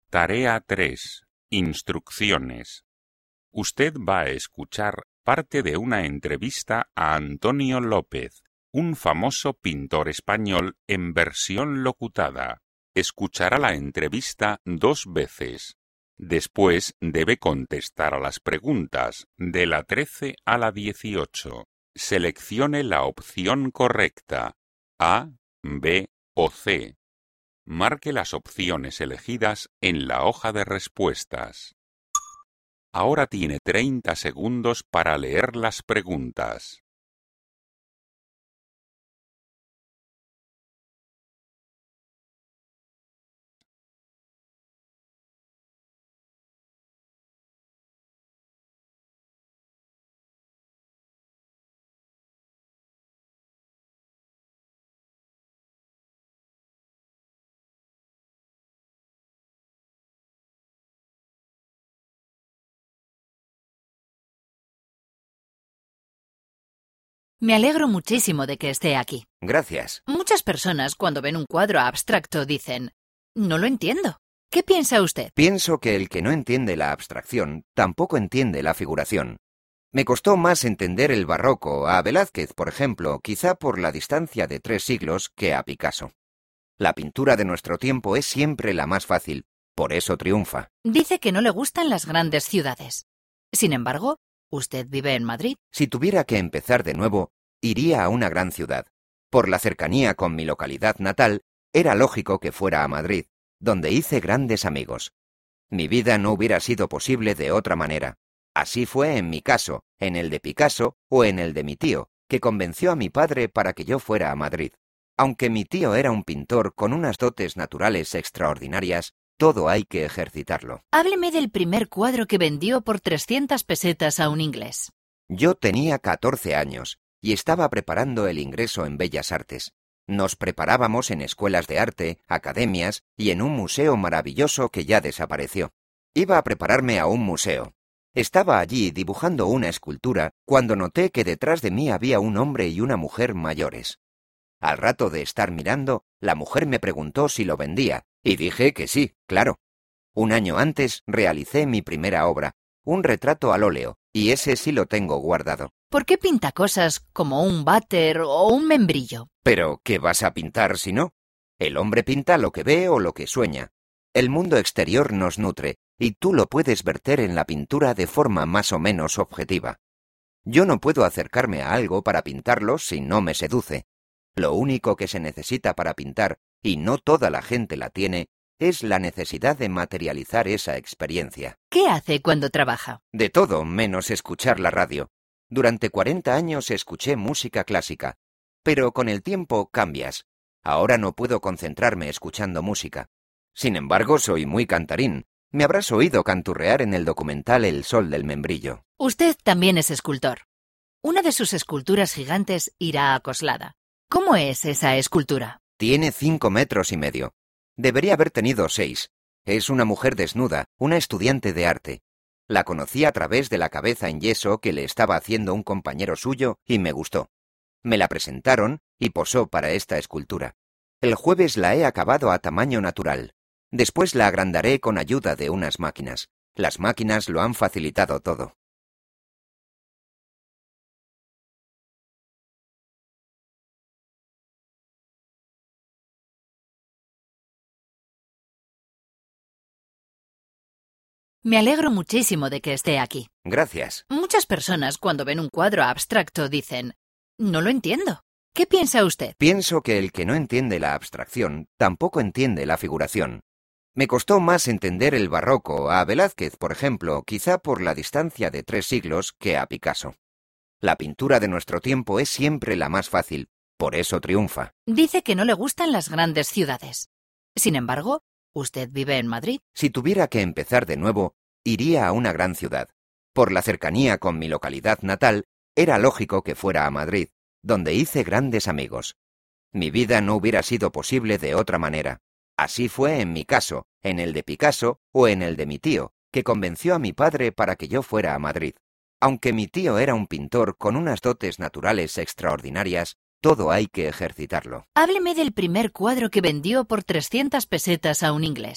Tarea 3. Instrucciones. Usted va a escuchar parte de una entrevista a Antonio López, un famoso pintor español en versión locutada. Escuchará la entrevista 2 veces. Después debe contestar a las preguntas de la 13 a la 18. Seleccione la opción correcta, A, B o C. Marque las opciones elegidas en la hoja de respuestas. Ahora tiene 30 segundos para leer las preguntas. Me alegro muchísimo de que esté aquí. Gracias. Muchas personas cuando ven un cuadro abstracto dicen, no lo entiendo. ¿Qué piensa usted? Pienso que el que no entiende la abstracción tampoco entiende la figuración. Me costó más entender el barroco a Velázquez, por ejemplo, quizá por la distancia de 3 siglos, que a Picasso. La pintura de nuestro tiempo es siempre la más fácil, por eso triunfa. Dice que no le gustan las grandes ciudades. Sin embargo, usted vive en Madrid. Si tuviera que empezar de nuevo, iría a una gran ciudad. Por la cercanía con mi localidad natal, era lógico que fuera a Madrid, donde hice grandes amigos. Mi vida no hubiera sido posible de otra manera. Así fue en mi caso, en el de Picasso o en el de mi tío, que convenció a mi padre para que yo fuera a Madrid. Aunque mi tío era un pintor con unas dotes naturales extraordinarias, todo hay que ejercitarlo. Hábleme del primer cuadro que vendió por 300 pesetas a un inglés. Yo tenía 14 años y estaba preparando el ingreso en Bellas Artes. Nos preparábamos en escuelas de arte, academias y en un museo maravilloso que ya desapareció. Iba a prepararme a un museo. Estaba allí dibujando una escultura cuando noté que detrás de mí había un hombre y una mujer mayores. Al rato de estar mirando, la mujer me preguntó si lo vendía, y dije que sí, claro. Un año antes realicé mi primera obra, un retrato al óleo, y ese sí lo tengo guardado. ¿Por qué pinta cosas como un váter o un membrillo? Pero, ¿qué vas a pintar si no? El hombre pinta lo que ve o lo que sueña. El mundo exterior nos nutre, y tú lo puedes verter en la pintura de forma más o menos objetiva. Yo no puedo acercarme a algo para pintarlo si no me seduce. Lo único que se necesita para pintar, y no toda la gente la tiene, es la necesidad de materializar esa experiencia. ¿Qué hace cuando trabaja? De todo menos escuchar la radio. Durante 40 años escuché música clásica, pero con el tiempo cambias. Ahora no puedo concentrarme escuchando música. Sin embargo, soy muy cantarín. Me habrás oído canturrear en el documental El sol del membrillo. Usted también es escultor. Una de sus esculturas gigantes irá a Coslada. ¿Cómo es esa escultura? Tiene 5,5 metros. Debería haber tenido 6. Es una mujer desnuda, una estudiante de arte. La conocí a través de la cabeza en yeso que le estaba haciendo un compañero suyo y me gustó. Me la presentaron y posó para esta escultura. El jueves la he acabado a tamaño natural. Después la agrandaré con ayuda de unas máquinas. Las máquinas lo han facilitado todo. Me alegro muchísimo de que esté aquí. Gracias. Muchas personas cuando ven un cuadro abstracto dicen, no lo entiendo. ¿Qué piensa usted? Pienso que el que no entiende la abstracción tampoco entiende la figuración. Me costó más entender el barroco a Velázquez, por ejemplo, quizá por la distancia de 3 siglos, que a Picasso. La pintura de nuestro tiempo es siempre la más fácil, por eso triunfa. Dice que no le gustan las grandes ciudades. Sin embargo, usted vive en Madrid. Si tuviera que empezar de nuevo, iría a una gran ciudad. Por la cercanía con mi localidad natal, era lógico que fuera a Madrid, donde hice grandes amigos. Mi vida no hubiera sido posible de otra manera. Así fue en mi caso, en el de Picasso o en el de mi tío, que convenció a mi padre para que yo fuera a Madrid. Aunque mi tío era un pintor con unas dotes naturales extraordinarias, todo hay que ejercitarlo. Hábleme del primer cuadro que vendió por 300 pesetas a un inglés.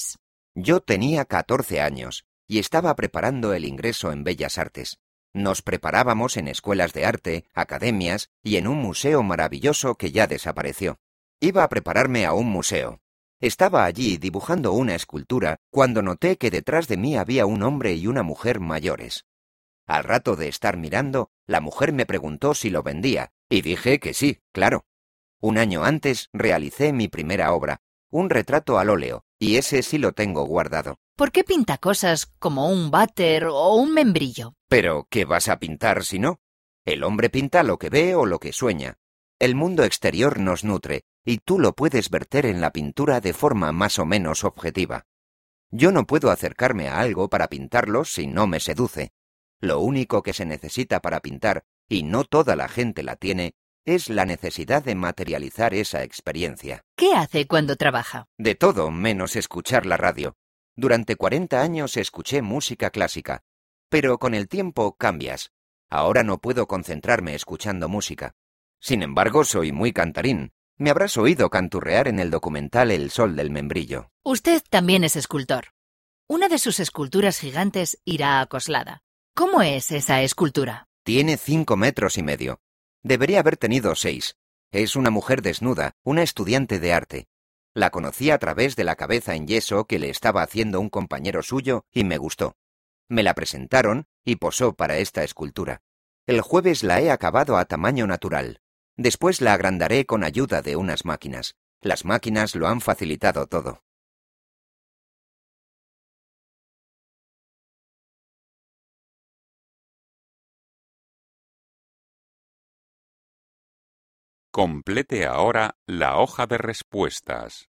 Yo tenía 14 años y estaba preparando el ingreso en Bellas Artes. Nos preparábamos en escuelas de arte, academias y en un museo maravilloso que ya desapareció. Iba a prepararme a un museo. Estaba allí dibujando una escultura cuando noté que detrás de mí había un hombre y una mujer mayores. Al rato de estar mirando, la mujer me preguntó si lo vendía, y dije que sí, claro. Un año antes realicé mi primera obra, un retrato al óleo, y ese sí lo tengo guardado. ¿Por qué pinta cosas como un váter o un membrillo? Pero, ¿qué vas a pintar si no? El hombre pinta lo que ve o lo que sueña. El mundo exterior nos nutre, y tú lo puedes verter en la pintura de forma más o menos objetiva. Yo no puedo acercarme a algo para pintarlo si no me seduce. Lo único que se necesita para pintar, y no toda la gente la tiene, es la necesidad de materializar esa experiencia. ¿Qué hace cuando trabaja? De todo menos escuchar la radio. Durante 40 años escuché música clásica, pero con el tiempo cambias. Ahora no puedo concentrarme escuchando música. Sin embargo, soy muy cantarín. Me habrás oído canturrear en el documental El sol del membrillo. Usted también es escultor. Una de sus esculturas gigantes irá a Coslada. ¿Cómo es esa escultura? Tiene 5,5 metros. Debería haber tenido 6. Es una mujer desnuda, una estudiante de arte. La conocí a través de la cabeza en yeso que le estaba haciendo un compañero suyo y me gustó. Me la presentaron y posó para esta escultura. El jueves la he acabado a tamaño natural. Después la agrandaré con ayuda de unas máquinas. Las máquinas lo han facilitado todo. Complete ahora la hoja de respuestas.